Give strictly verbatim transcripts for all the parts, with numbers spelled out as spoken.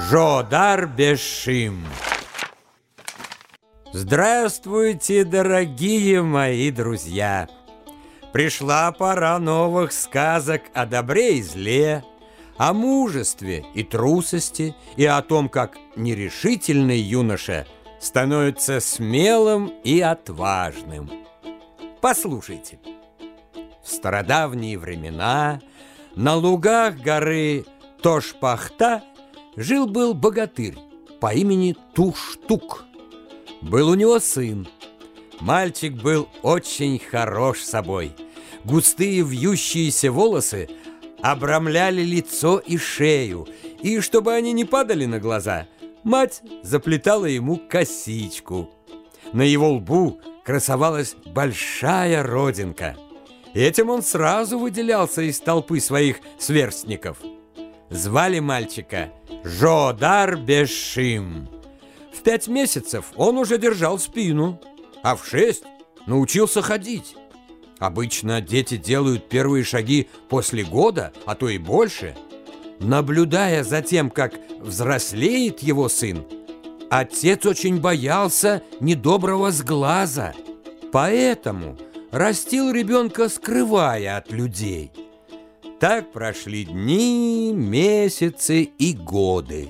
Жодар Бешим. Здравствуйте, дорогие мои друзья! Пришла пора новых сказок о добре и зле, о мужестве и трусости, и о том, как нерешительный юноша становится смелым и отважным. Послушайте. В стародавние времена на лугах горы Тошпахта жил-был богатырь по имени Туштук. Был у него сын. Мальчик был очень хорош собой. Густые вьющиеся волосы обрамляли лицо и шею, и чтобы они не падали на глаза, мать заплетала ему косичку. На его лбу красовалась большая родинка. Этим он сразу выделялся из толпы своих сверстников. Звали мальчика Жодар Бешим. В пять месяцев он уже держал спину, а в шесть научился ходить. Обычно дети делают первые шаги после года, а то и больше. Наблюдая за тем, как взрослеет его сын, отец очень боялся недоброго сглаза, поэтому растил ребенка, скрывая от людей. Так прошли дни, месяцы и годы.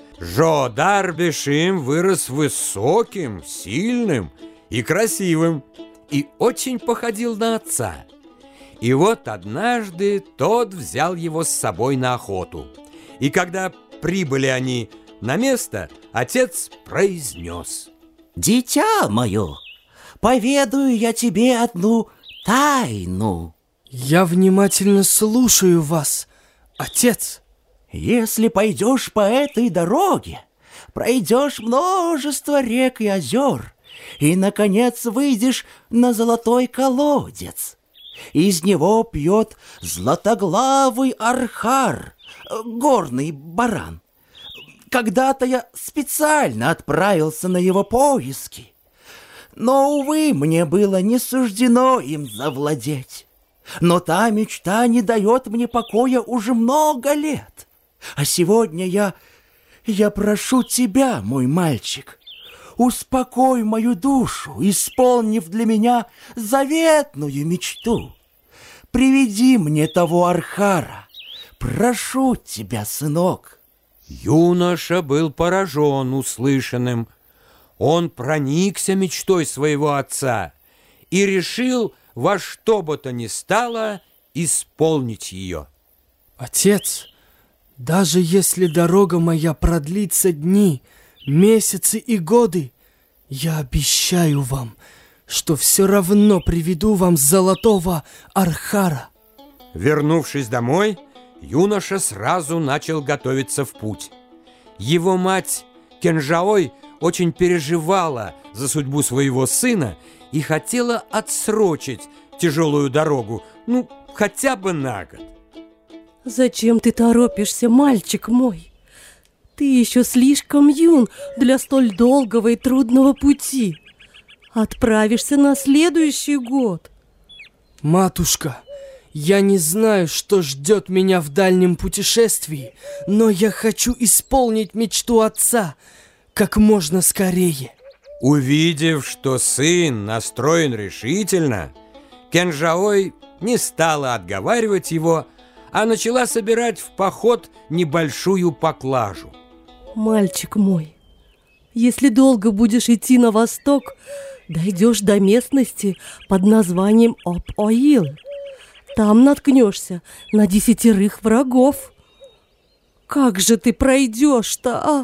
Жодар Бешим вырос высоким, сильным и красивым, и очень походил на отца. И вот однажды тот взял его с собой на охоту. И когда прибыли они на место, отец произнес: «Дитя мое, поведаю я тебе одну тайну». Я внимательно слушаю вас, отец. Если пойдешь по этой дороге, пройдешь множество рек и озер, и, наконец, выйдешь на золотой колодец. Из него пьет златоглавый архар, горный баран. Когда-то я специально отправился на его поиски, но, увы, мне было не суждено им завладеть. Но та мечта не дает мне покоя уже много лет. А сегодня я... я прошу тебя, мой мальчик, успокой мою душу, исполнив для меня заветную мечту. Приведи мне того архара. Прошу тебя, сынок». Юноша был поражен услышанным. Он проникся мечтой своего отца и решил во что бы то ни стало исполнить ее. Отец, даже если дорога моя продлится дни, месяцы и годы, я обещаю вам, что все равно приведу вам золотого архара. Вернувшись домой, юноша сразу начал готовиться в путь. Его мать Кенжаой очень переживала за судьбу своего сына и хотела отсрочить тяжелую дорогу, ну, хотя бы на год. «Зачем ты торопишься, мальчик мой? Ты еще слишком юн для столь долгого и трудного пути. Отправишься на следующий год». Матушка, я не знаю, что ждет меня в дальнем путешествии, но я хочу исполнить мечту отца как можно скорее. Увидев, что сын настроен решительно, Кенжаой не стала отговаривать его, а начала собирать в поход небольшую поклажу. «Мальчик мой, если долго будешь идти на восток, дойдешь до местности под названием Оп-Оил. Там наткнешься на десятерых врагов. Как же ты пройдешь-то, а?»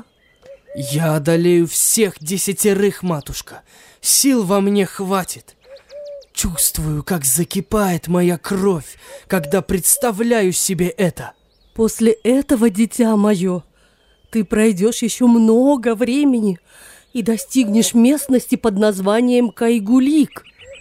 Я одолею всех десятерых, матушка. Сил во мне хватит. Чувствую, как закипает моя кровь, когда представляю себе это. После этого, дитя мое, ты пройдешь еще много времени и достигнешь местности под названием Кайгулик.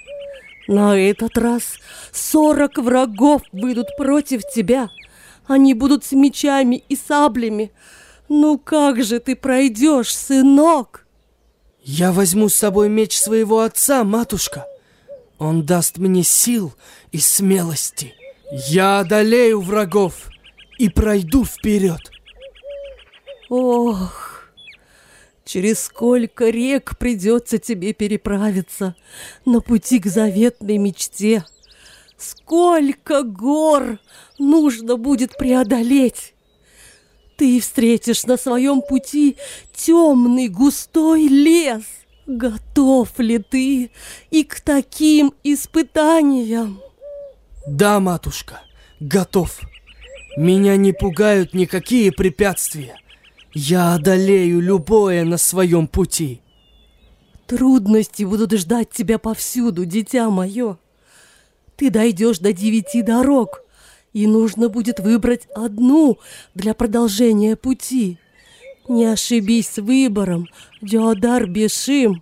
На этот раз сорок врагов выйдут против тебя. Они будут с мечами и саблями. Ну как же ты пройдешь, сынок? Я возьму с собой меч своего отца, матушка. Он даст мне сил и смелости. Я одолею врагов и пройду вперед. Ох, через сколько рек придется тебе переправиться на пути к заветной мечте. Сколько гор нужно будет преодолеть. Ты встретишь на своем пути темный густой лес. Готов ли ты и к таким испытаниям? Да, матушка, готов. Меня не пугают никакие препятствия. Я одолею любое на своем пути. Трудности будут ждать тебя повсюду, дитя мое. Ты дойдешь до девяти дорог, и нужно будет выбрать одну для продолжения пути. Не ошибись с выбором, Джодар Бешим.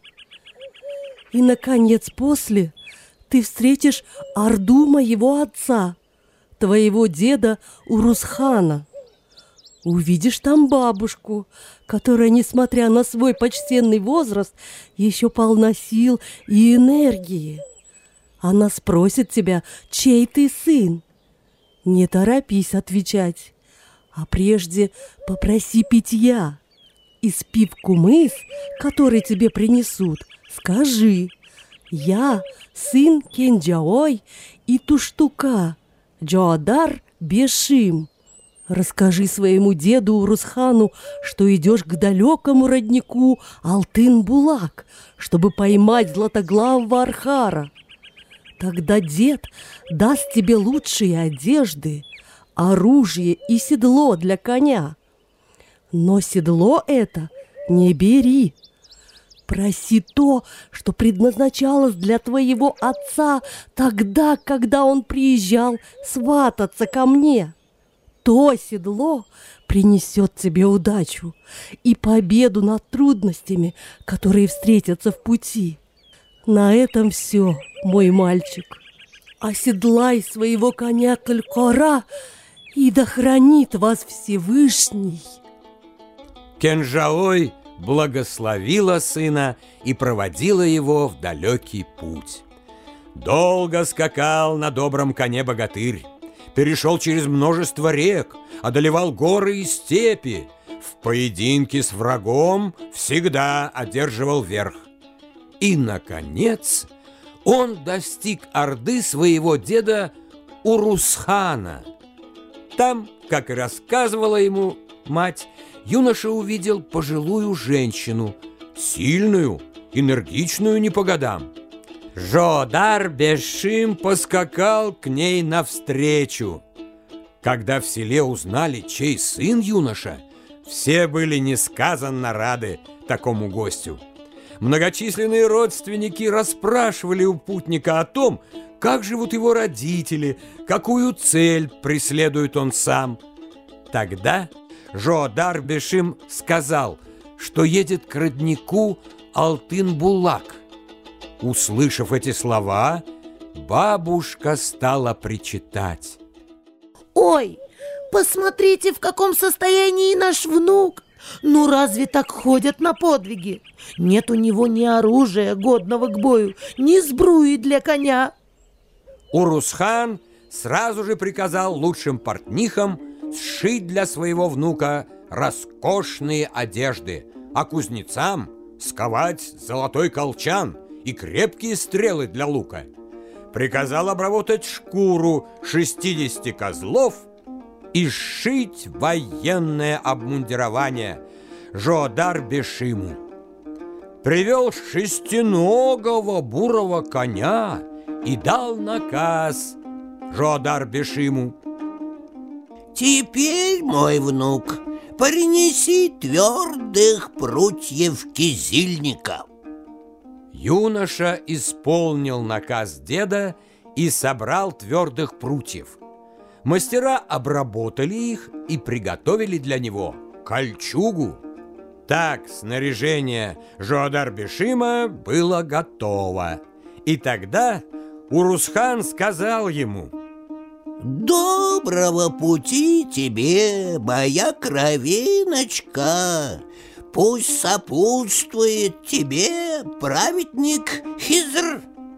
И, наконец, после ты встретишь орду моего отца, твоего деда Урусхана. Увидишь там бабушку, которая, несмотря на свой почтенный возраст, еще полна сил и энергии. Она спросит тебя, чей ты сын. Не торопись отвечать, а прежде попроси питья. Испив кумыс, который тебе принесут, скажи: я сын Кенджаой и Туштука, Джодар Бешим. Расскажи своему деду Урусхану, что идешь к далекому роднику Алтын-Булак, чтобы поймать златоглавого Архара. Тогда дед даст тебе лучшие одежды, оружие и седло для коня. Но седло это не бери. Проси то, что предназначалось для твоего отца тогда, когда он приезжал свататься ко мне. То седло принесет тебе удачу и победу над трудностями, которые встретятся в пути. На этом все, мой мальчик. Оседлай своего коня Талькора, и да хранит вас Всевышний. Кенджаой благословила сына и проводила его в далекий путь. Долго скакал на добром коне богатырь, перешел через множество рек, одолевал горы и степи. В поединке с врагом всегда одерживал верх. И, наконец, он достиг орды своего деда Урусхана. Там, как и рассказывала ему мать, юноша увидел пожилую женщину, сильную, энергичную не по годам. Джодар Бешим поскакал к ней навстречу. Когда в селе узнали, чей сын юноша, все были несказанно рады такому гостю. Многочисленные родственники расспрашивали у путника о том, как живут его родители, какую цель преследует он сам. Тогда Джодар Бешим сказал, что едет к роднику Алтын-Булак. Услышав эти слова, бабушка стала причитать. Ой, посмотрите, в каком состоянии наш внук! Ну разве так ходят на подвиги? Нет у него ни оружия, годного к бою, ни сбруи для коня. Урусхан сразу же приказал лучшим портнихам сшить для своего внука роскошные одежды, а кузнецам сковать золотой колчан и крепкие стрелы для лука. Приказал обработать шкуру шестидесяти козлов и сшить военное обмундирование Джодар Бешиму. Привел шестиногого бурого коня и дал наказ Джодар Бешиму: «Теперь, мой внук, принеси твердых прутьев кизильника». Юноша исполнил наказ деда и собрал твердых прутьев. Мастера обработали их и приготовили для него кольчугу. Так снаряжение Джодар Бешима было готово. И тогда Урусхан сказал ему: «Доброго пути тебе, моя кровиночка! Пусть сопутствует тебе праведник Хизр».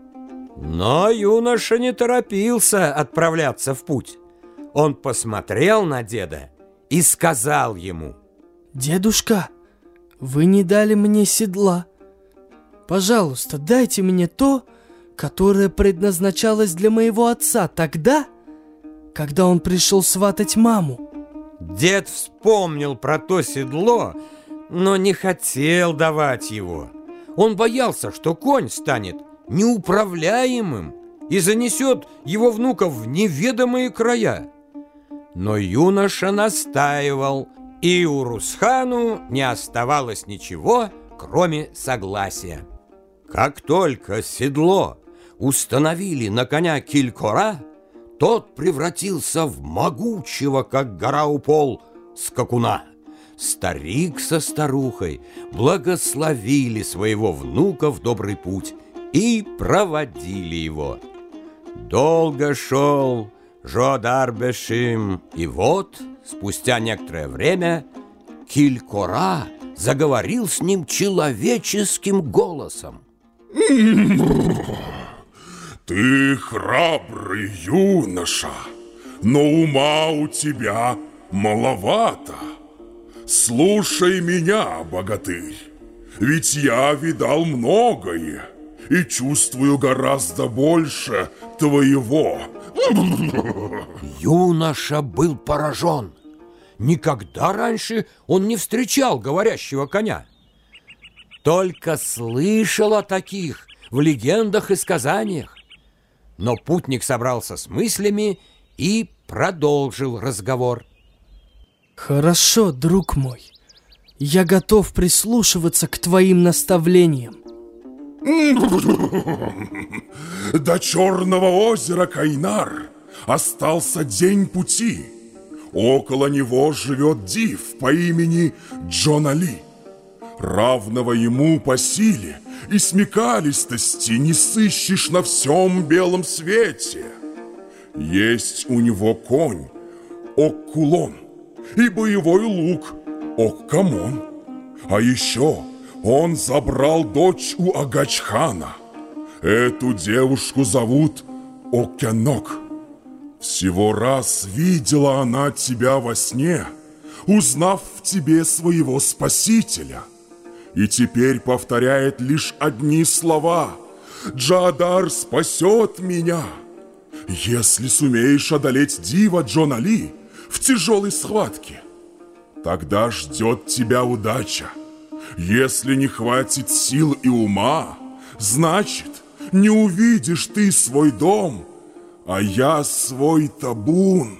Но юноша не торопился отправляться в путь. Он посмотрел на деда и сказал ему: Дедушка, вы не дали мне седла. Пожалуйста, дайте мне то, которое предназначалось для моего отца тогда, когда он пришел сватать маму. Дед вспомнил про то седло, но не хотел давать его. Он боялся, что конь станет неуправляемым и занесет его внука в неведомые края. Но юноша настаивал, и Урусхану не оставалось ничего, кроме согласия. Как только седло установили на коня Килькора, тот превратился в могучего, как гора Упол, скакуна. Старик со старухой благословили своего внука в добрый путь и проводили его. Долго шел Жо-дар-бешим, и вот, спустя некоторое время, Килькора заговорил с ним человеческим голосом. Ты храбрый юноша, но ума у тебя маловато. Слушай меня, богатырь, ведь я видал многое и чувствую гораздо больше твоего. Юноша был поражен. Никогда раньше он не встречал говорящего коня. Только слышал о таких в легендах и сказаниях. Но путник собрался с мыслями и продолжил разговор. Хорошо, друг мой. Я готов прислушиваться к твоим наставлениям. До Черного озера Кайнар остался день пути. Около него живет див по имени Джонали. Равного ему по силе и смекалистости не сыщешь на всем белом свете. Есть у него конь Оккулон и боевой лук Оккамон. А еще он забрал дочь у Агачхана. Эту девушку зовут Окянок. Всего раз видела она тебя во сне, узнав в тебе своего спасителя. И теперь повторяет лишь одни слова: «Джаадар спасет меня». Если сумеешь одолеть дива Джонали в тяжелой схватке, тогда ждет тебя удача. Если не хватит сил и ума, значит, не увидишь ты свой дом, а я свой табун.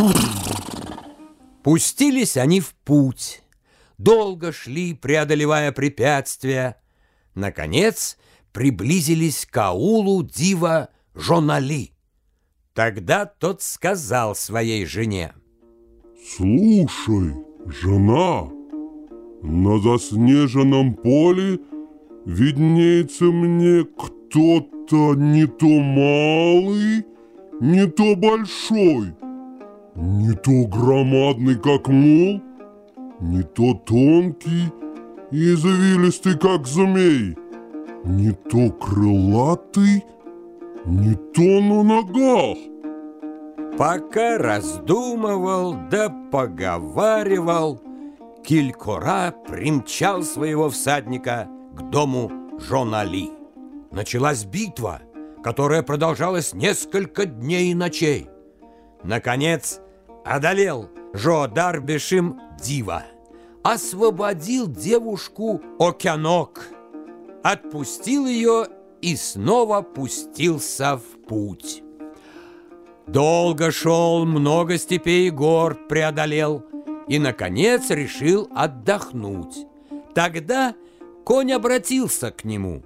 Пустились они в путь. Долго шли, преодолевая препятствия. Наконец приблизились к аулу дива Жонали. Тогда тот сказал своей жене: «Слушай, жена, на заснеженном поле виднеется мне кто-то не то малый, не то большой, не то громадный, как мул, не то тонкий и извилистый, как змей, не то крылатый, не то на ногах». Пока раздумывал да поговаривал, Килькора примчал своего всадника к дому Жонали. Началась битва, которая продолжалась несколько дней и ночей. Наконец одолел Жо-дар-бешим дива, освободил девушку Окянок, отпустил ее и снова пустился в путь. Долго шел, много степей и гор преодолел и, наконец, решил отдохнуть. Тогда конь обратился к нему: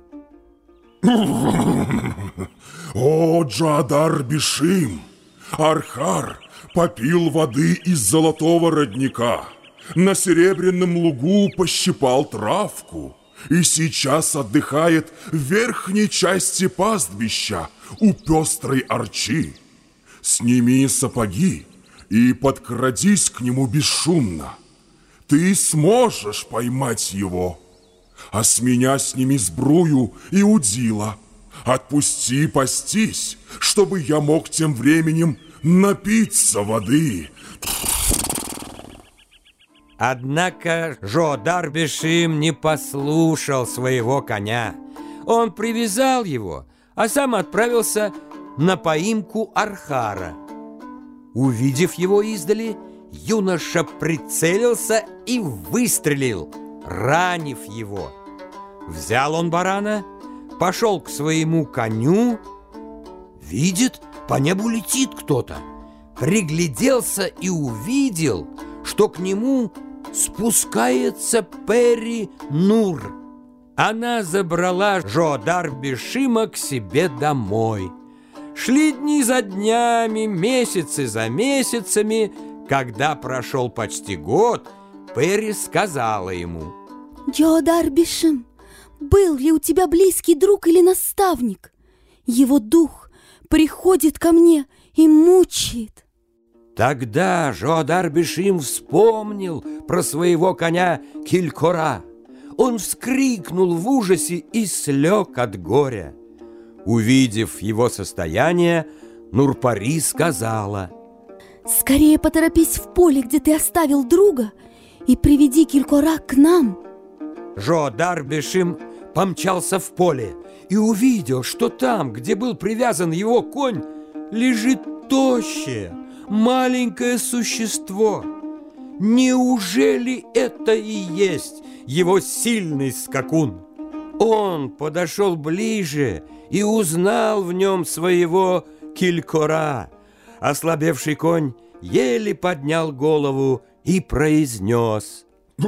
«О, Джаадар-бешим! Архар попил воды из золотого родника, на серебряном лугу пощипал травку и сейчас отдыхает в верхней части пастбища у пестрой арчи. Сними сапоги и подкрадись к нему бесшумно. Ты сможешь поймать его. А с меня сними сбрую и удила. Отпусти пастись, чтобы я мог тем временем напиться воды». Однако Жо-дар-бешим не послушал своего коня. Он привязал его, а сам отправился на поимку Архара. Увидев его издали, юноша прицелился и выстрелил, ранив его. Взял он барана, пошел к своему коню, видит, по небу летит кто-то. Пригляделся и увидел, что к нему спускается Пери-Нур. Она забрала Жо-дар-бешима к себе домой. Шли дни за днями, месяцы за месяцами. Когда прошел почти год, Пери сказала ему: Жо-дар-бешим, был ли у тебя близкий друг или наставник? Его дух приходит ко мне и мучает. Тогда Жо-дар-бешим вспомнил про своего коня Килькора. Он вскрикнул в ужасе и слег от горя. Увидев его состояние, Нурпари сказала: скорее поторопись в поле, где ты оставил друга, и приведи Килькора к нам. Жо-дар-бешим помчался в поле и увидел, что там, где был привязан его конь, лежит тощее, маленькое существо. Неужели это и есть его сильный скакун? Он подошел ближе и узнал в нем своего Килькора. Ослабевший конь еле поднял голову и произнес: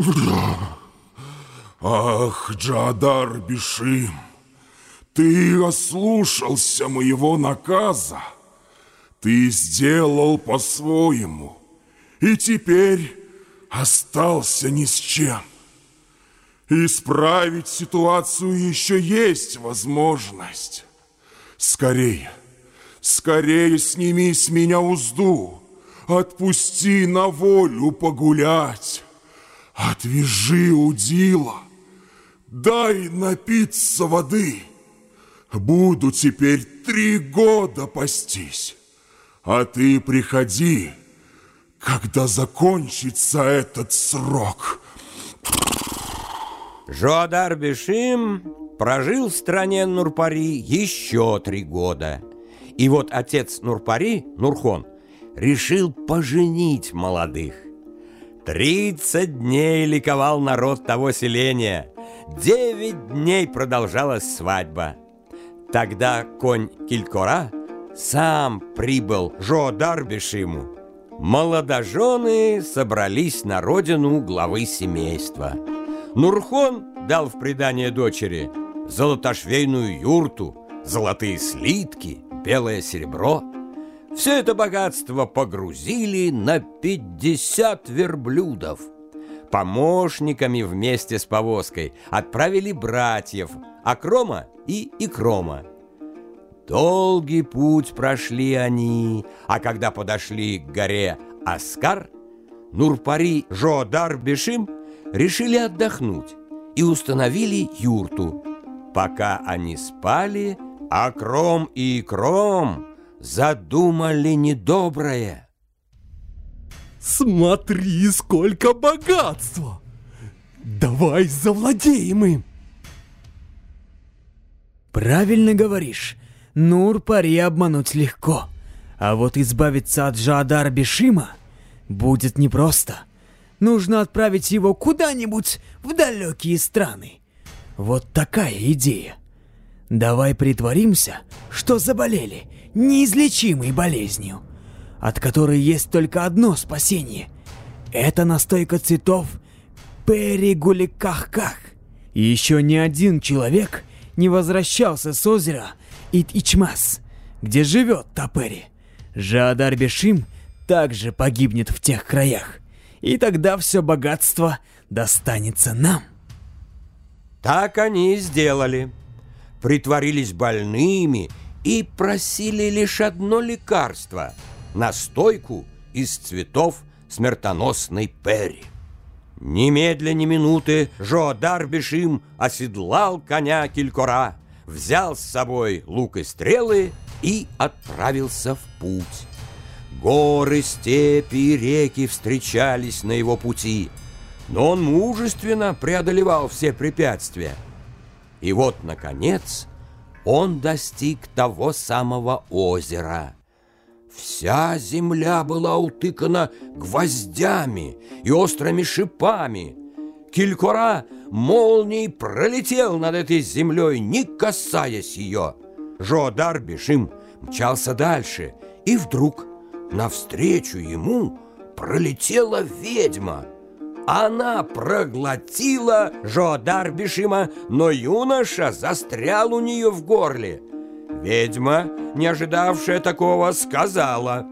Ах, Жо-дар-бешим, ты ослушался моего наказа. Ты сделал по-своему, и теперь остался ни с чем. Исправить ситуацию еще есть возможность. Скорее, скорее сними с меня узду, отпусти на волю погулять, отвяжи удила, дай напиться воды. Буду теперь три года пастись, а ты приходи, когда закончится этот срок. Жо-дар-бешим прожил в стране Нурпари еще три года. И вот отец Нурпари, Нурхон, решил поженить молодых. Тридцать дней ликовал народ того селения. Девять дней продолжалась свадьба. Тогда конь Килькора сам прибыл Жо-дар-бешиму. Молодожены собрались на родину главы семейства. Нурхон дал в приданое дочери золотошвейную юрту, золотые слитки, белое серебро. Все это богатство погрузили на пятьдесят верблюдов. Помощниками вместе с повозкой отправили братьев Акрома и Икрома. Долгий путь прошли они, а когда подошли к горе Аскар, Нурпари Жо-дар-бешим решили отдохнуть и установили юрту. Пока они спали, Акром и Икром задумали недоброе. Смотри, сколько богатства! Давай завладеем им! Правильно говоришь, Нурпари обмануть легко, а вот избавиться от Жо-дар-бешима будет непросто. Нужно отправить его куда-нибудь в далекие страны. Вот такая идея. Давай притворимся, что заболели неизлечимой болезнью, от которой есть только одно спасение. Это настойка цветов Пери-Гуликах-ках. И еще ни один человек не возвращался с озера Ит-Ичмас, где живет Тапери. Жо-дар-бешим также погибнет в тех краях, и тогда все богатство достанется нам. Так они и сделали. Притворились больными и просили лишь одно лекарство – настойку из цветов смертоносной Пери. Немедля ни минуты Жо-дар-бешим оседлал коня Килькора, взял с собой лук и стрелы и отправился в путь. Горы, степи и реки встречались на его пути. но он мужественно преодолевал все препятствия. И вот, наконец, он достиг того самого озера. Вся земля была утыкана гвоздями и острыми шипами. Килькора молнией пролетел над этой землей, не касаясь ее. Жодар Бишим мчался дальше, и вдруг навстречу ему пролетела ведьма. Она проглотила Жодар Бишима, но юноша застрял у нее в горле. Ведьма, не ожидавшая такого, сказала: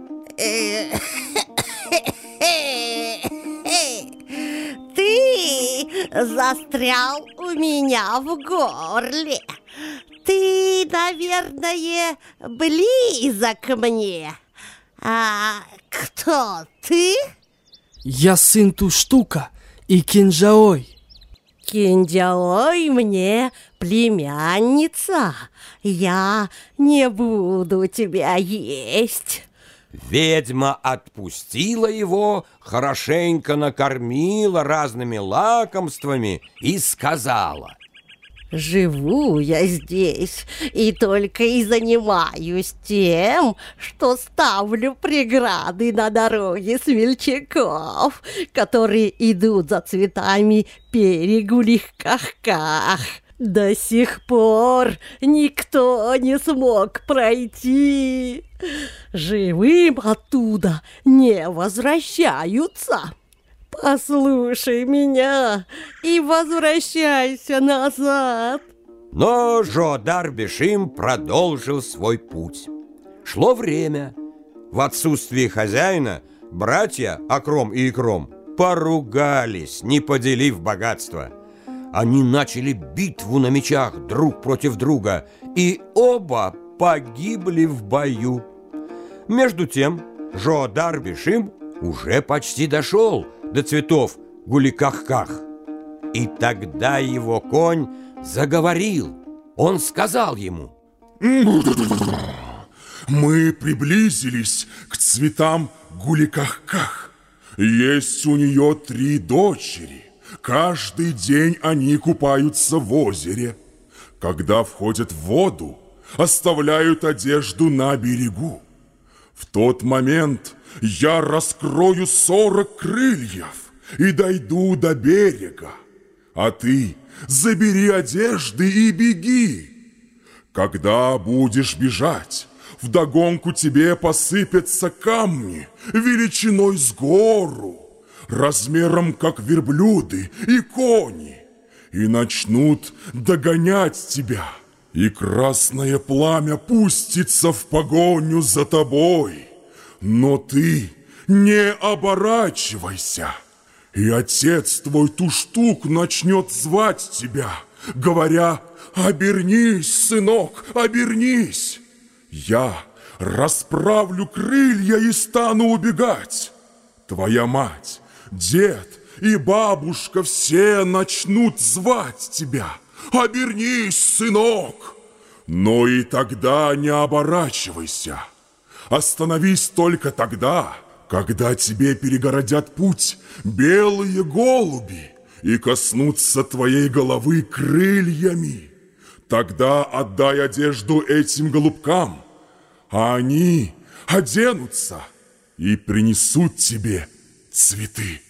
«Ты застрял у меня в горле. Ты, наверное, близок мне. А кто ты?» «Я сын Туштука и Кинджаой». «Кинджаой мне племянница. Я не буду тебя есть». Ведьма отпустила его, хорошенько накормила разными лакомствами и сказала: «Живу я здесь и только и занимаюсь тем, что ставлю преграды на дороге смельчаков, которые идут за цветами перегулих-ках-ках. До сих пор никто не смог пройти. Живым оттуда не возвращаются. Послушай меня и возвращайся назад». Но Жодар Бишим продолжил свой путь. Шло время. В отсутствие хозяина братья Акром и Икром поругались, не поделив богатство. Они начали битву на мечах друг против друга, и оба погибли в бою. Между тем Жодар Бишим уже почти дошел до цветов Гуликах-ках. И тогда его конь заговорил. Он сказал ему: «Мы приблизились к цветам Гуликах-ках. Есть у нее три дочери. Каждый день они купаются в озере. Когда входят в воду, оставляют одежду на берегу. В тот момент я раскрою сорок крыльев и дойду до берега. А ты забери одежды и беги. Когда будешь бежать, вдогонку тебе посыпятся камни величиной с гору, размером как верблюды и кони, и начнут догонять тебя. И красное пламя пустится в погоню за тобой. Но ты не оборачивайся, и отец твой Туштук начнет звать тебя, говоря: обернись, сынок, обернись. Я расправлю крылья и стану убегать. Твоя мать, дед и бабушка все начнут звать тебя: обернись, сынок. Но и тогда не оборачивайся. Остановись только тогда, когда тебе перегородят путь белые голуби и коснутся твоей головы крыльями. Тогда отдай одежду этим голубкам, а они оденутся и принесут тебе цветы».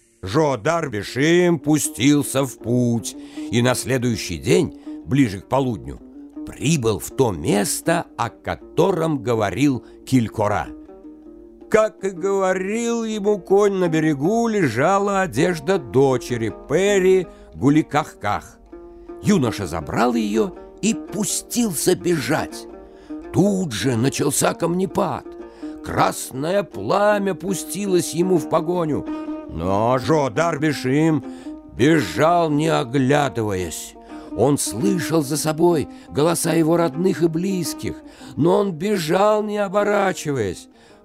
Жодар Бишим пустился в путь, и на следующий день, ближе к полудню, прибыл в то место, о котором говорил Килькора. Как и говорил ему конь, на берегу лежала одежда дочери Пери Гуликах-ках. Юноша забрал ее и пустился бежать. Тут же начался камнепад. Красное пламя пустилось ему в погоню, но Жодар Бишим бежал, не оглядываясь. Он слышал за собой голоса его родных и близких, но он бежал, не оборачиваясь.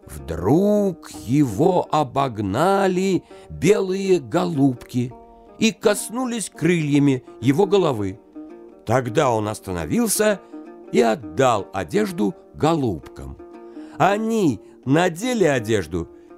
Вдруг его обогнали белые голубки и коснулись крыльями его головы. Тогда он остановился и отдал одежду голубкам. Они надели одежду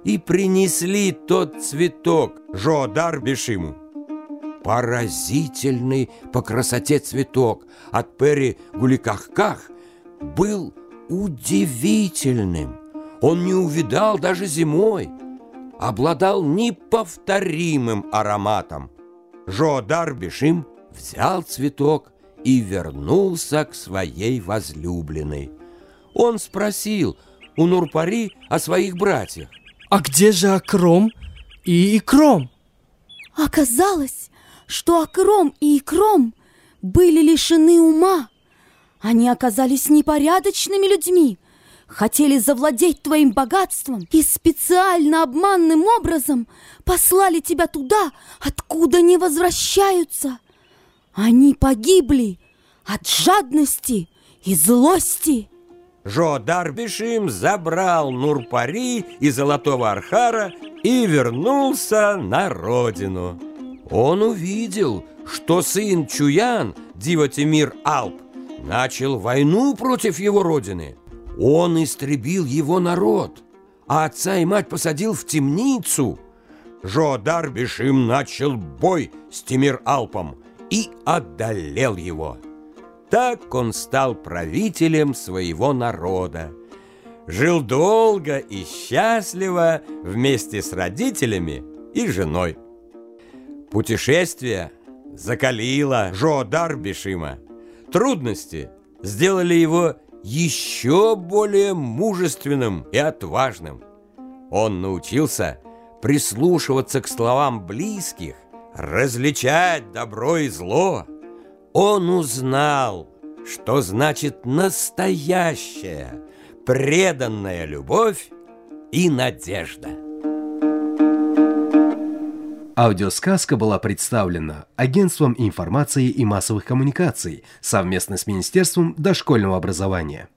и принесли тот цветок Жоодар Бишиму. Поразительный по красоте цветок от Пери Гуликахках был удивительным. Он не увидал даже зимой, обладал неповторимым ароматом. Жоодар Бишим взял цветок и вернулся к своей возлюбленной. Он спросил у Нурпари о своих братьях. А где же Акром и Икром? Оказалось, что Акром и Икром были лишены ума. Они оказались непорядочными людьми, хотели завладеть твоим богатством и специально обманным образом послали тебя туда, откуда не возвращаются. Они погибли от жадности и злости. Жоодар Бишим забрал Нурпари и Золотого Архара и вернулся на родину. Он увидел, что сын Чуян, Дива Тимир Алп, начал войну против его родины. Он истребил его народ, а отца и мать посадил в темницу. Жоодар Бишим начал бой с Тимир Алпом и одолел его. Так он стал правителем своего народа. Жил долго и счастливо вместе с родителями и женой. Путешествие закалило Жоодар Бишима. Трудности сделали его еще более мужественным и отважным. Он научился прислушиваться к словам близких, различать добро и зло. Он узнал, что значит настоящая, преданная любовь и надежда. Аудиосказка была представлена Агентством информации и массовых коммуникаций совместно с Министерством дошкольного образования.